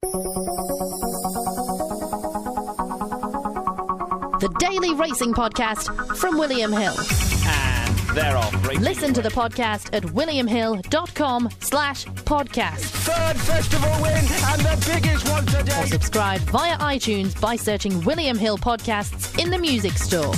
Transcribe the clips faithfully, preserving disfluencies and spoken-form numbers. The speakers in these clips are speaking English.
The Daily Racing Podcast from William Hill. And they're off. Racing Listen to the podcast at williamhill.com slash podcast. Third festival win and the biggest one today. Or subscribe via iTunes by searching William Hill Podcasts in the music store.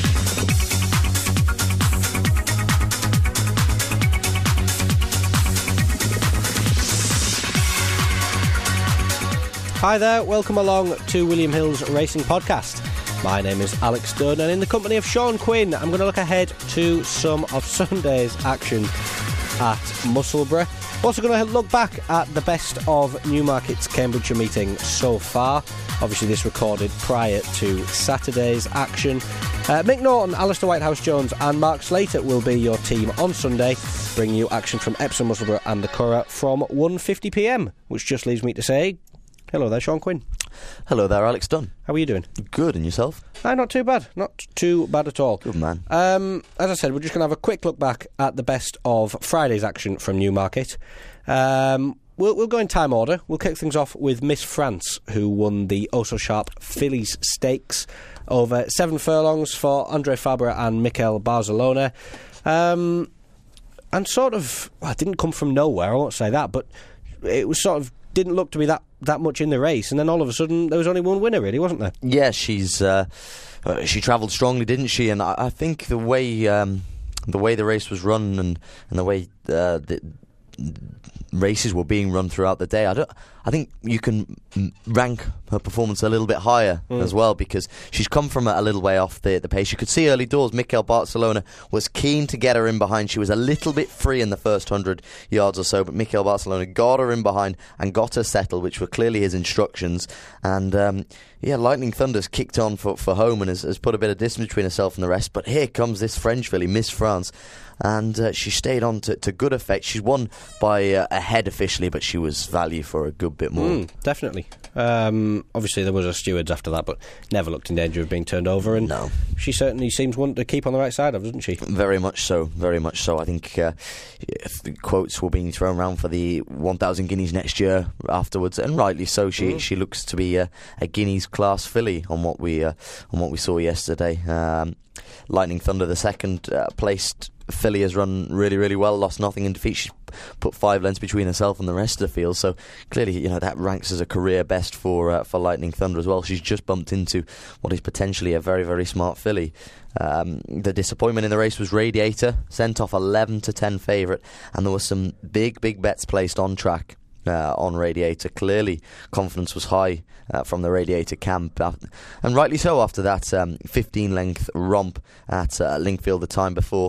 Hi there, welcome along to William Hill's Racing Podcast. My name is Alex Dunn, and in the company of Sean Quinn, I'm going to look ahead to some of Sunday's action at Musselburgh. Also going to look back at the best of Newmarket's Cambridgeshire meeting so far. Obviously this recorded prior to Saturday's action. Uh, Mick Norton, Alistair Whitehouse-Jones and Mark Slater will be your team on Sunday, bringing you action from Epsom, Musselburgh and the Curragh from one fifty p m, which just leaves me to say, hello there, Sean Quinn. Hello there, Alex Dunn. How are you doing? Good, and yourself? Uh, not too bad. Not too bad at all. Good man. Um, as I said, we're just going to have a quick look back at the best of Friday's action from Newmarket. Um, we'll, we'll go in time order. We'll kick things off with Miss France, who won the oh-so-sharp Fillies Stakes over seven furlongs for Andre Fabre and Mikel Barcelona. Um, and sort of, well, it didn't come from nowhere, I won't say that, but it was sort of didn't look to be that, that much in the race, and then all of a sudden there was only one winner, really, wasn't there? Yeah, she's uh, uh, she travelled strongly, didn't she? And I, I think the way um, the way the race was run and, and the way uh, the races were being run throughout the day, I don't. I think you can rank her performance a little bit higher mm. as well, because she's come from a, a little way off the, the pace. You could see early doors Mikel Barcelona was keen to get her in behind. She was a little bit free in the first hundred yards or so, but Mikel Barcelona got her in behind and got her settled, which were clearly his instructions. And um, yeah, Lightning Thunder's kicked on for, for home and has, has put a bit of distance between herself and the rest. But here comes this French filly, Miss France. And uh, she stayed on to, to good effect. She's won by uh, a head officially, but she was value for a good bit more. Mm, definitely. Um, obviously, there was a stewards after that, but never looked in danger of being turned over. And no. She certainly seems one to keep on the right side of, doesn't she? Very much so. Very much so. I think uh, the quotes were being thrown around for the one thousand guineas next year afterwards, and rightly so. She mm. she looks to be a, a guineas class filly on what we uh, on what we saw yesterday. Um, Lightning Thunder, the second uh, placed filly, has run really, really well, lost nothing in defeat. She's put five lengths between herself and the rest of the field, so clearly, you know, that ranks as a career best for uh, for Lightning Thunder as well. She's just bumped into what is potentially a very, very smart filly. Um, the disappointment in the race was Radiator, sent off eleven to ten favourite, and there were some big, big bets placed on track. Uh, on Radiator. Clearly confidence was high uh, from the Radiator camp, uh, and rightly so after that um, fifteen length romp at uh, Linkfield the time before.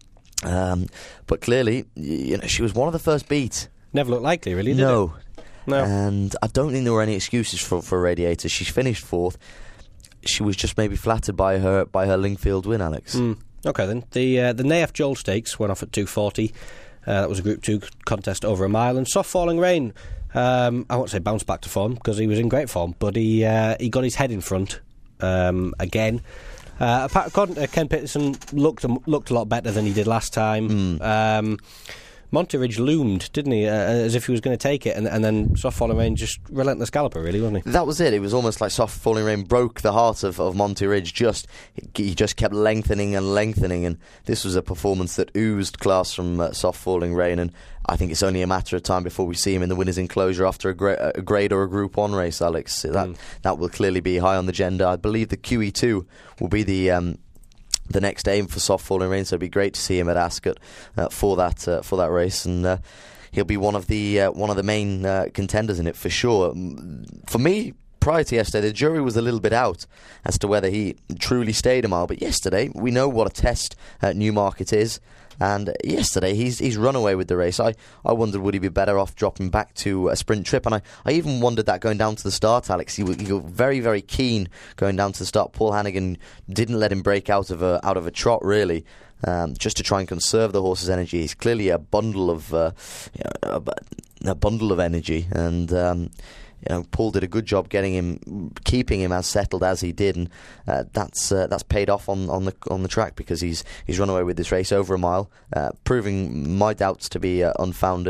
Um, but clearly, you know, she was one of the first beat. Never looked likely, really, did no. it? No. And I don't think there were any excuses for, for Radiator. She's finished fourth. She was just maybe flattered by her by her Linkfield win, Alex. Mm. Okay then. The uh, the N A F Joel Stakes went off at two forty. Uh, that was a Group two contest over a mile, and Soft Falling Rain, um, I won't say bounced back to form, because he was in great form, but he uh, he got his head in front um, again. Uh, according to Ken Peterson, looked looked a lot better than he did last time. Mm. Um, Monty Ridge loomed, didn't he, uh, as if he was going to take it, and, and then Soft Falling Rain just relentless galloper, really, wasn't he? That was it. It was almost like Soft Falling Rain broke the heart of, of Monty Ridge. Just he just kept lengthening and lengthening, and this was a performance that oozed class from uh, Soft Falling Rain, and I think it's only a matter of time before we see him in the winner's enclosure after a, gra- a grade or a Group one race, Alex. That mm. that will clearly be high on the agenda. I believe the Q E two will be the... Um, the next aim for Soft Falling Rain, so it'd be great to see him at Ascot uh, for that uh, for that race, and uh, he'll be one of the uh, one of the main uh, contenders in it for sure. For me, prior to yesterday, the jury was a little bit out as to whether he truly stayed a mile, but yesterday we know what a test uh, Newmarket is. And yesterday, he's he's run away with the race. I, I wondered, would he be better off dropping back to a sprint trip? And I, I even wondered that going down to the start, Alex. He, he was very, very keen going down to the start. Paul Hannigan didn't let him break out of a, out of a trot, really, um, just to try and conserve the horse's energy. He's clearly a bundle of uh, you know, a, a bundle of energy. And... Um, You know, Paul did a good job getting him, keeping him as settled as he did, and uh, that's uh, that's paid off on, on the on the track, because he's he's run away with this race over a mile, uh, proving my doubts to be uh, unfounded.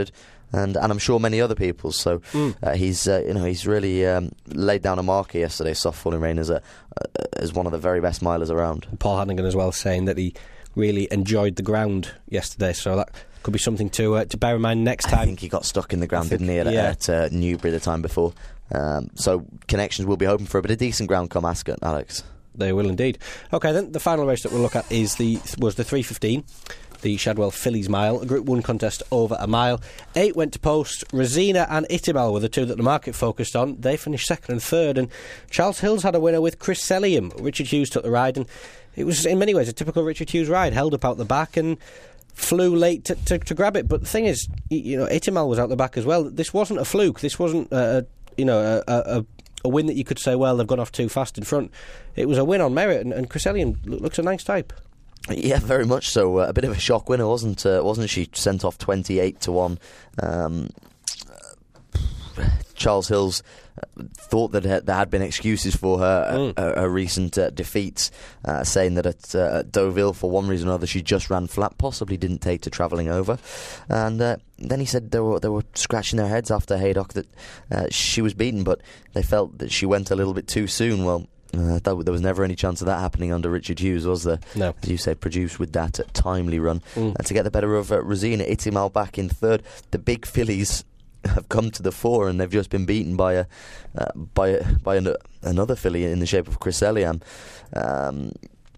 and, and I'm sure many other people's. So mm. uh, he's uh, you know he's really um, laid down a marker yesterday. Soft Falling Rain as a uh, as one of the very best milers around. Paul Hannigan as well saying that he really enjoyed the ground yesterday. So that could be something to uh, to bear in mind next time. I think he got stuck in the ground, think, didn't he, at, yeah. at uh, Newbury the time before. Um, so Connections will be hoping for a bit of decent ground come Ascot, Alex. They will indeed. Okay, then the final race that we'll look at is the was the three fifteen, the Shadwell Fillies Mile, a Group one contest over a mile. Eight went to post. Rosina and Itimal were the two that the market focused on. They finished second and third, and Charles Hills had a winner with Chryselium. Richard Hughes took the ride, and it was in many ways a typical Richard Hughes ride, held up out the back and flew late to, to, to grab it. But the thing is, you know, Itimal was out the back as well. This wasn't a fluke. This wasn't a, you know a, a a win that you could say, well, they've gone off too fast in front. It was a win on merit, and, and Chryselium looks a nice type. Yeah, very much so. Uh, a bit of a shock winner, wasn't uh, wasn't she? Sent off twenty-eight to one. Um, Charles Hills uh, thought that uh, there had been excuses for her mm. uh, her recent uh, defeats, uh, saying that at, uh, at Deauville, for one reason or another, she just ran flat, possibly didn't take to travelling over. And uh, then he said they were they were scratching their heads after Haydock that uh, she was beaten, but they felt that she went a little bit too soon. Well, Uh, that, there was never any chance of that happening under Richard Hughes, was there? No. As you say, produced with that uh, timely run. Mm. Uh, to get the better of uh, Rosina, Itimal back in third. The big fillies have come to the fore, and they've just been beaten by a uh, by a, by an, another filly in the shape of Chryselium. Um,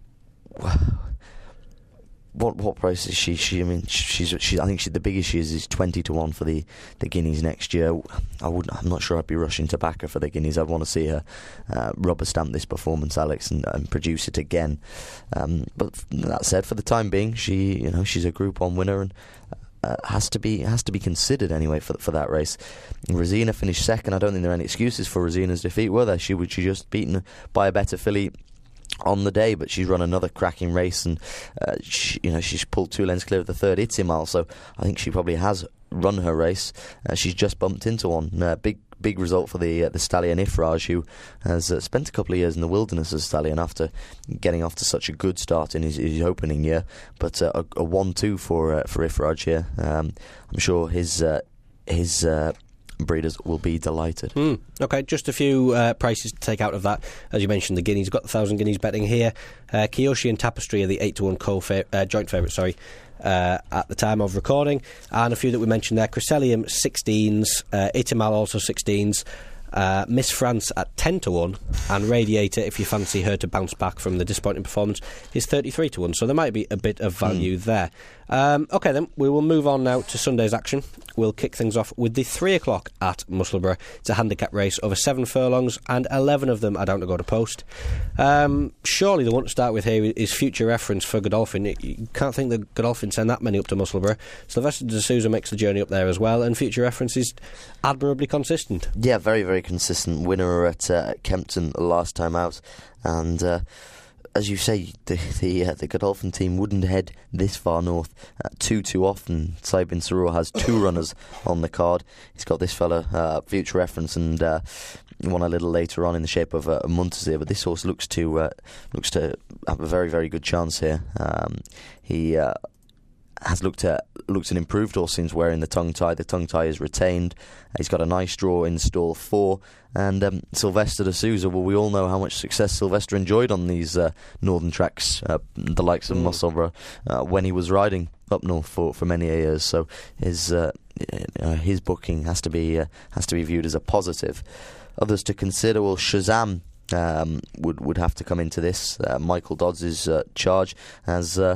What what price is she? She I mean she's she. I think she, the biggest she is is twenty to one for the, the Guineas next year. I would I'm not sure I'd be rushing to back her for the Guineas. I'd want to see her uh, rubber stamp this performance, Alex, and, and produce it again. Um, but that said, for the time being, she you know she's a Group One winner and uh, has to be has to be considered anyway for for that race. Rosina finished second. I don't think there are any excuses for Rosina's defeat, were there? She was she just beaten by a better filly on the day, but she's run another cracking race, and uh, she, you know she's pulled two lengths clear of the third Itimal, so I think she probably has run her race. Uh, she's just bumped into one. Uh, big big result for the uh, the stallion Ifraj, who has uh, spent a couple of years in the wilderness as a stallion after getting off to such a good start in his, his opening year. But uh, a, a one two for uh, for Ifraj here. Um, I'm sure his uh, his. Uh, breeders will be delighted. Mm, okay, just a few uh, prices to take out of that. As you mentioned, the Guineas, got the thousand Guineas betting here. Uh, Kiyoshi and Tapestry are the eight to one co uh, joint favourites, sorry, uh, at the time of recording. And a few that we mentioned there: Chryselium sixteens, uh, Itimal also sixteens. Uh, Miss France at ten to one, and Radiator, if you fancy her to bounce back from the disappointing performance, is thirty-three to one, so there might be a bit of value mm. there. Um, OK then, we will move on now to Sunday's action. We'll kick things off with the three o'clock at Musselburgh. It's a handicap race over seven furlongs, and eleven of them are down to go to post. Um, surely the one to start with here is Future Reference for Godolphin. You can't think that Godolphin send that many up to Musselburgh. Sylvester de Souza makes the journey up there as well, and Future Reference is admirably consistent. Yeah, very, very consistent winner at uh, Kempton last time out, and uh, as you say, the the, uh, the Godolphin team wouldn't head this far north uh, too too often. Saibin Sarur has two runners on the card. He's got this fella, uh, Future Reference, and uh, one a little later on in the shape of uh, Muntazir. But this horse looks to uh, looks to have a very, very good chance here. Um, he. Uh, has looked at looked an improved horse since wearing the tongue tie. The tongue tie is retained. He's got a nice draw in stall four. And um, Sylvester de Souza, well, we all know how much success Sylvester enjoyed on these uh, northern tracks, uh, the likes of mm. Musselburgh, uh, when he was riding up north for, for many years. So his uh, uh, his booking has to be uh, has to be viewed as a positive. Others to consider, well, Shazam um, would would have to come into this. Uh, Michael Dodds' uh, charge has. Uh,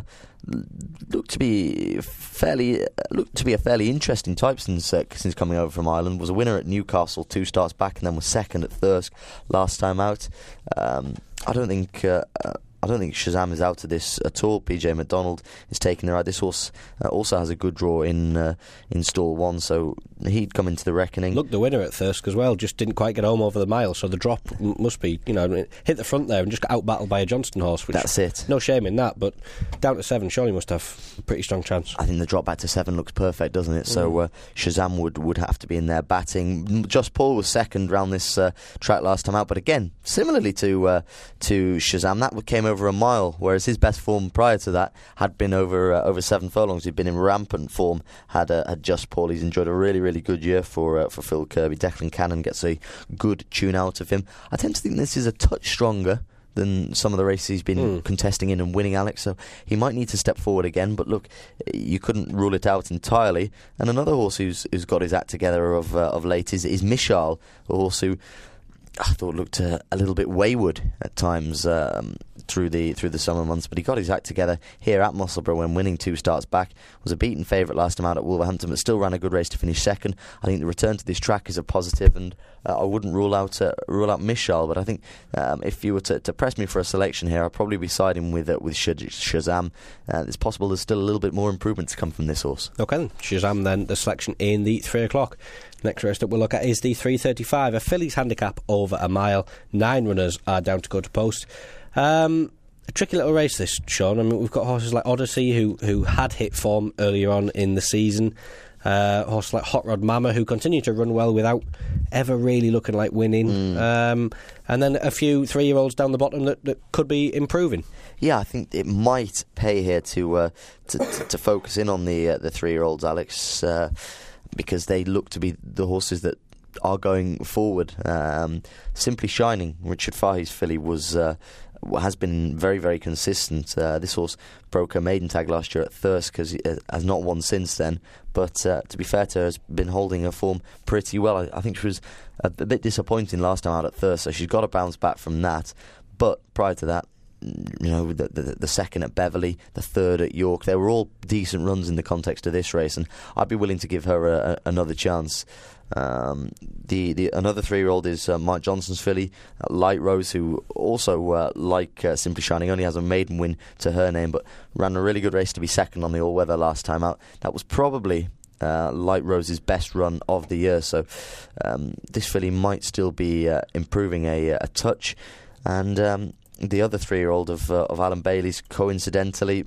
Looked to be fairly, looked to be a fairly interesting type since uh, since coming over from Ireland. Was a winner at Newcastle two starts back, and then was second at Thirsk last time out. Um, I don't think uh, I don't think Shazam is out of this at all. P J McDonald is taking the ride. This horse uh, also has a good draw in uh, in stall one, so he'd come into the reckoning. Look, the winner at Thirsk as well just didn't quite get home over the mile, so the drop m- must be, you know, hit the front there and just got out-battled by a Johnston horse. Which, that's it. No shame in that, but down to seven, surely must have a pretty strong chance. I think the drop back to seven looks perfect, doesn't it? Mm. So uh, Shazam would, would have to be in there batting. Just Paul was second round this uh, track last time out, but again, similarly to uh, to Shazam, that came over over a mile, whereas his best form prior to that had been over uh, over seven furlongs. He'd been in rampant form, had uh, had just Paul. He's enjoyed a really, really good year for uh, for Phil Kirby. Declan Cannon gets a good tune out of him. I tend to think this is a touch stronger than some of the races he's been mm. contesting in and winning, Alex, so he might need to step forward again, but look, you couldn't rule it out entirely. And another horse who's who's got his act together of uh, of late is, is Michal, a horse who I thought looked uh, a little bit wayward at times um, through the through the summer months, but he got his act together here at Musselburgh when winning two starts back. Was a beaten favourite last time out at Wolverhampton, but still ran a good race to finish second. I think the return to this track is a positive, and uh, I wouldn't rule out uh, rule out Michal, but I think um, if you were to, to press me for a selection here, I'd probably be siding with uh, with Shaz- Shazam. Uh, it's possible there's still a little bit more improvement to come from this horse. Okay, then. Shazam then, the selection in the three o'clock. Next race that we'll look at is the three thirty-five, a fillies handicap over a mile. Nine runners are down to go to post. Um, a tricky little race this, Sean. I mean, we've got horses like Odyssey who who had hit form earlier on in the season. Uh, horses like Hot Rod Mama who continue to run well without ever really looking like winning. Mm. Um, and then a few three-year-olds down the bottom that, that could be improving. Yeah, I think it might pay here to uh, to, to, to focus in on the uh, the three-year-olds, Alex. Uh, because they look to be the horses that are going forward. Um, Simply Shining, Richard Fahey's filly, was uh, has been very, very consistent. Uh, this horse broke her maiden tag last year at Thirsk, because he has not won since then. But uh, to be fair to her, has been holding her form pretty well. I, I think she was a, a bit disappointing last time out at Thirsk, so she's got to bounce back from that. But prior to that, you know, the, the the second at Beverley, the third at York, they were all decent runs in the context of this race, and I'd be willing to give her a, a, another chance. Um, the, the another three-year-old is uh, Mike Johnson's filly, uh, Light Rose, who also, uh, like uh, Simply Shining, only has a maiden win to her name, but ran a really good race to be second on the all-weather last time out. That was probably uh, Light Rose's best run of the year, so um, this filly might still be uh, improving a, a touch. And um, the other three-year-old of uh, of Alan Bailey's, coincidentally,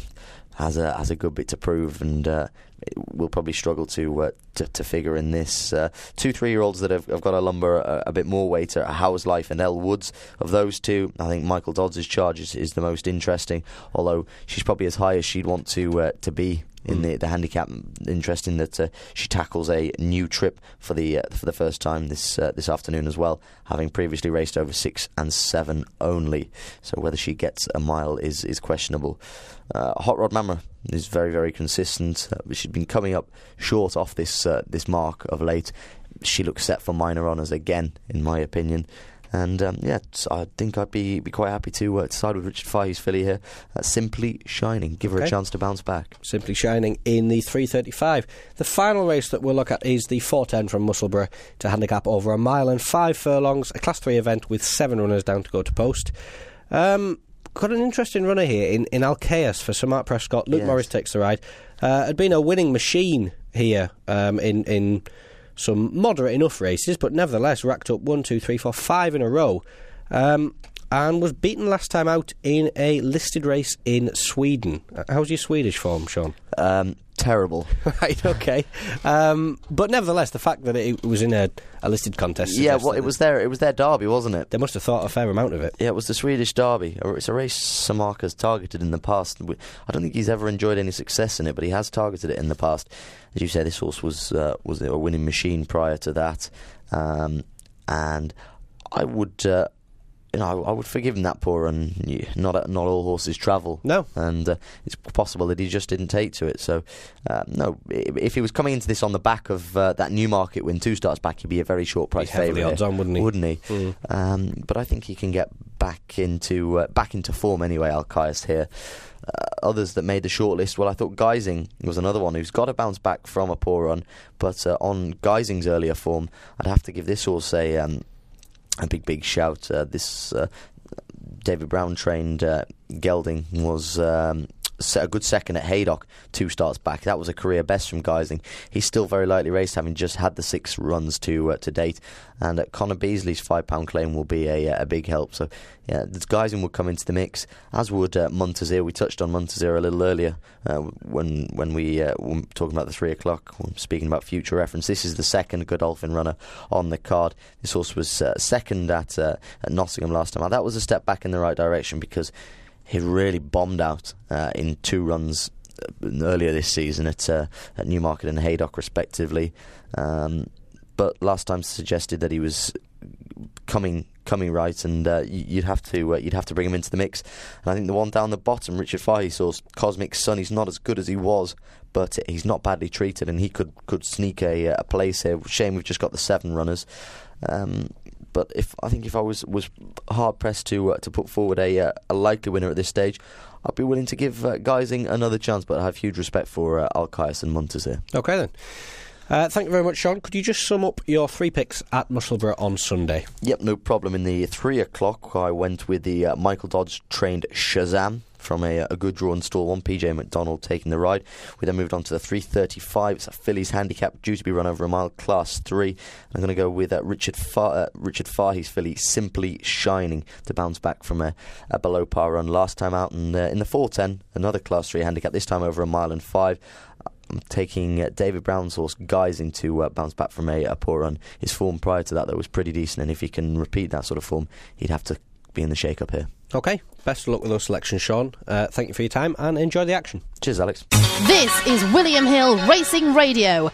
has a has a good bit to prove, and uh, will probably struggle to, uh, to to figure in this. Uh, two three-year-olds that have, have got to lumber a, a bit more weight are How's Life and Elle Woods. Of those two, I think Michael Dodds' charge is, is the most interesting, although she's probably as high as she'd want to uh, to be in the, the handicap. Interesting that uh, she tackles a new trip for the uh, for the first time this uh, this afternoon as well, having previously raced over six and seven only. So whether she gets a mile is is questionable. Uh, Hot Rod Mama is very, very consistent. Uh, she's been coming up short off this uh, this mark of late. She looks set for minor honours again, in my opinion. And um, yeah, I think I'd be, be quite happy to uh, side with Richard Fahey's filly here. Uh, Simply Shining. Give her okay. a chance to bounce back. Simply Shining in the three thirty-five. The final race that we'll look at is the four ten from Musselburgh to handicap over a mile and five furlongs. A Class three event with seven runners down to go to post. Um, got an interesting runner here in, in Alcaeus for Sir Mark Prescott. Luke yes. Morris takes the ride. Uh, had been a winning machine here um, in... in some moderate enough races, but nevertheless racked up one, two, three, four, five in a row, um, and was beaten last time out in a listed race in Sweden. How's your Swedish form, Sean? Um, terrible. Right, okay. Um, but nevertheless, the fact that it was in a, a listed contest. Yeah, well, it was their it was their derby, wasn't it? They must have thought a fair amount of it. Yeah, it was the Swedish derby. It's a race Sir Mark has targeted in the past. I don't think he's ever enjoyed any success in it, but he has targeted it in the past. As you say, this horse was uh, was a winning machine prior to that, um, and I would. Uh, You know, I, I would forgive him that poor run. Not not all horses travel. No, and uh, it's possible that he just didn't take to it. So, uh, no, if he was coming into this on the back of uh, that Newmarket win two starts back, he'd be a very short price favourite. Heavily odds on, wouldn't he? Wouldn't he? Mm. Um, but I think he can get back into uh, back into form anyway. Alcaeus here. Uh, others that made the shortlist, well, I thought Geising was another one who's got to bounce back from a poor run. But uh, on Geising's earlier form, I'd have to give this horse a. Um, A big, big shout. Uh, this uh, David Brown trained uh, gelding was um, set a good second at Haydock two starts back. That was a career best from Geising. He's still very lightly raced, having just had the six runs to uh, to date. And uh, Connor Beasley's five pound claim will be a, a big help. So, yeah, Geising would come into the mix, as would uh, Montazir. We touched on Montazir a little earlier uh, when when we uh, were talking about the three o'clock, speaking about future reference. This is the second Godolphin runner on the card. This horse was uh, second at, uh, at Nottingham last time out. That was a step back in the right direction because he really bombed out uh, in two runs earlier this season at, uh, at Newmarket and Haydock, respectively. Um, but last time suggested that he was coming coming right, and uh, you'd have to uh, you'd have to bring him into the mix. And I think the one down the bottom, Richard Fahey's horse, Cosmic Sun, he's not as good as he was, but he's not badly treated, and he could, could sneak a, a place here. Shame we've just got the seven runners. Um, but if I think if I was, was hard pressed to uh, to put forward a uh, a likely winner at this stage, I'd be willing to give uh, Geising another chance. But I have huge respect for uh, Alkaias and Montazir. Okay then. Uh, thank you very much, Sean. Could you just sum up your three picks at Musselburgh on Sunday? Yep, no problem. In the three o'clock, I went with the uh, Michael Dodds trained Shazam from a, a good drawn stall one, P J McDonald taking the ride. We then moved on to the three thirty-five. It's a fillies handicap due to be run over a mile, class three. I'm going to go with uh, Richard Fa- uh, Richard Fahey's filly, Simply Shining, to bounce back from a, a below par run last time out. And uh, in the four ten, another class three handicap, this time over a mile and five. I'm taking uh, David Brown's horse Geising to uh, bounce back from a, a poor run. His form prior to that, though, was pretty decent, and if he can repeat that sort of form, he'd have to be in the shake-up here. Okay, best of luck with those selections, Sean. Uh, thank you for your time, and enjoy the action. Cheers, Alex. This is William Hill Racing Radio.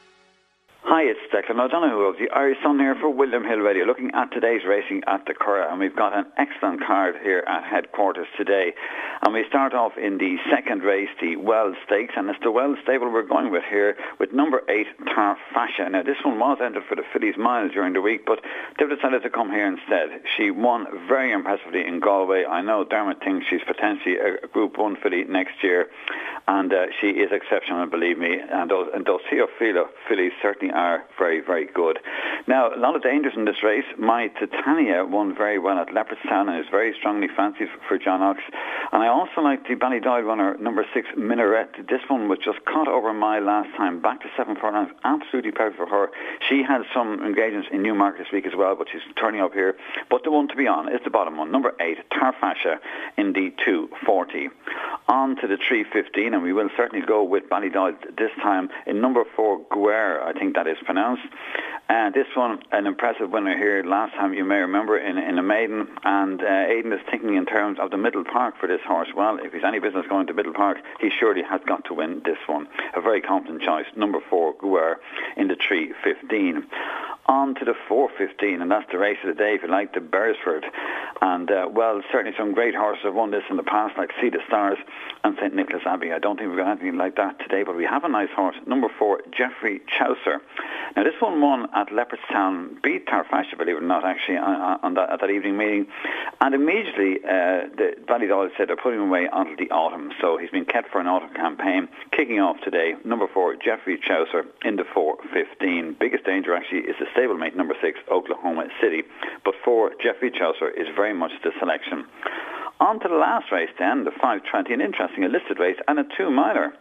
Hi, it's Declan O'Donoghue of the Irish Sun here for William Hill Radio, looking at today's racing at the Curragh, and we've got an excellent card here at headquarters today. And we start off in the second race, the Wells Stakes, and it's the Wells stable we're going with here, with number eight, Tar Fascia. Now, this one was entered for the Fillies Mile during the week, but they've decided to come here instead. She won very impressively in Galway. I know Dermot thinks she's potentially a Group one filly next year, and uh, she is exceptional, believe me, and those, and those Theophila fillies certainly are very, very good. Now, a lot of dangers in this race. My Titania won very well at Leopardstown and is very strongly fancied for John Ox. And I also like the Ballydoyle runner, number six, Minaret. This one was just caught over a mile last time, back to seven furlongs. Absolutely perfect for her. She had some engagements in Newmarket this week as well, but she's turning up here. But the one to be on is the bottom one, number eight, Tar Fascia, in the two forty. On to the three fifteen, and we will certainly go with Ballydoyle this time in number four, Guerre, I think that is pronounced. And uh, this one, an impressive winner here last time, you may remember, in, in a maiden. And uh, Aidan is thinking in terms of the Middle Park for this horse. Well, if he's any business going to Middle Park, he surely has got to win this one. A very confident choice, number four, Guerre, in the three fifteen. On to the four fifteen, and that's the race of the day, if you like, the Beresford. And, uh, well, certainly some great horses have won this in the past, like Sea the Stars and Saint Nicholas Abbey. I don't think we've got anything like that today, but we have a nice horse, number four, Geoffrey Chaucer. Now, this one won at Leopardstown, beat Tar Fascia, believe it or not, actually, on, on that, at that evening meeting. And immediately, uh, the Ballydoyle said they're putting him away until the autumn. So he's been kept for an autumn campaign. Kicking off today, number four, Geoffrey Chaucer, in the four fifteen. Biggest danger, actually, is the stablemate, number six, Oklahoma City. But four, Geoffrey Chaucer, is very much the selection. On to the last race then, the five twenty, an interesting, a listed race, and a two-miler.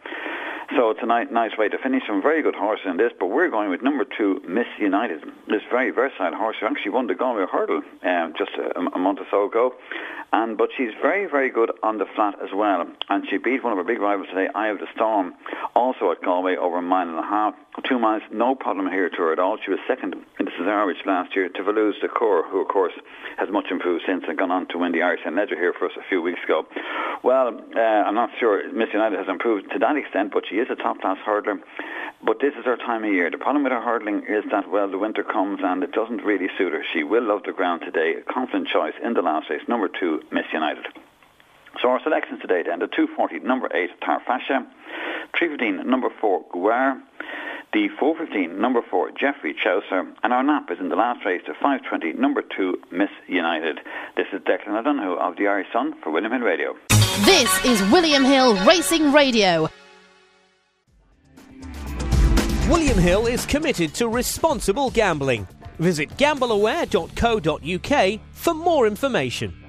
So it's a nice, nice way to finish. Some very good horses in this, but we're going with number two, Miss United. This very versatile horse who actually won the Galway Hurdle um, just a, a month or so ago. And But she's very, very good on the flat as well. And she beat one of her big rivals today, Eye of the Storm, also at Galway, over a mile and a half. Two miles, no problem here to her at all. She was second in the Cesarewitch last year to Velouz Decor, who, of course, has much improved since and gone on to win the Irish End Ledger here for us a few weeks ago. Well, uh, I'm not sure Miss United has improved to that extent, but she is a top-class hurdler. But this is her time of year. The problem with her hurdling is that, well, the winter comes and it doesn't really suit her. She will love the ground today. A confident choice in the last race, number two, Miss United. So our selections today then, the two forty, number eight, Tar Fascia, three fifteen, number four, Guerre, the four fifteen, number four, Geoffrey Chaucer, and our nap is in the last race, the five twenty, number two, Miss United. This is Declan O'Donoghue of the Irish Sun for William Hill Radio. This is William Hill Racing Radio. William Hill is committed to responsible gambling. Visit gamble aware dot co dot uk for more information.